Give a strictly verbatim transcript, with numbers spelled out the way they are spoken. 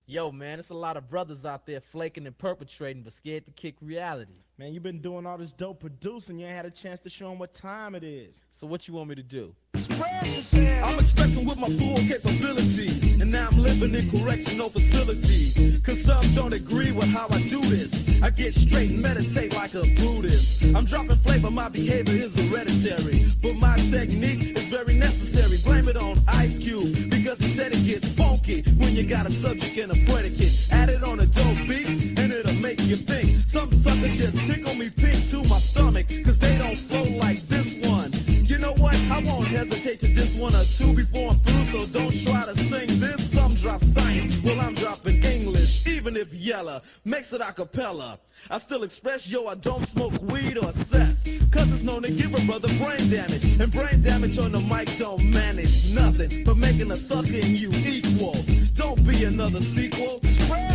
Yo, man, it's a lot of brothers out there flaking and perpetrating, but scared to kick reality. Man, you've been doing all this dope producing. You ain't had a chance to show them what time it is. So what you want me to do? I'm expressing with my full capabilities, and now I'm living in correctional facilities. Cause some don't agree with how I do this. I get straight and meditate like a Buddhist. I'm dropping flavor, my behavior is hereditary, but my technique is very necessary. Blame it on Ice Cube, because he said it gets funky when you got a subject and a predicate. Add it on a dope beat, and it'll make you think. Some suckers just tickle me pink to my stomach, cause they don't flow like this one. You know what? I won't hesitate to diss one or two before I'm through, so don't try to sing this. Some drop science, well I'm dropping English, even if Yella makes it a cappella. I still express, yo, I don't smoke weed or cess, cause it's known to give a brother brain damage, and brain damage on the mic don't manage nothing but making a sucker in you equal. Don't be another sequel. Spread